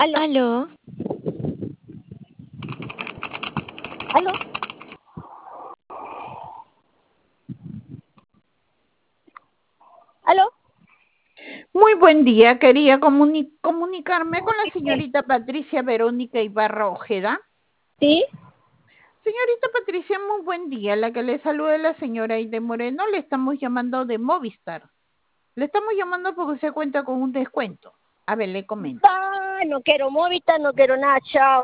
Aló, Aló, aló. Aló. Muy buen día, quería comunicarme con la señorita Patricia Verónica Ibarra Ojeda. Sí, Señorita Patricia, muy buen día. La que le saluda es la señora Aide Moreno. Le estamos llamando de Movistar. Le estamos llamando porque usted cuenta con un descuento. A ver, le comento. no quiero Movistar, no quiero nada, chao.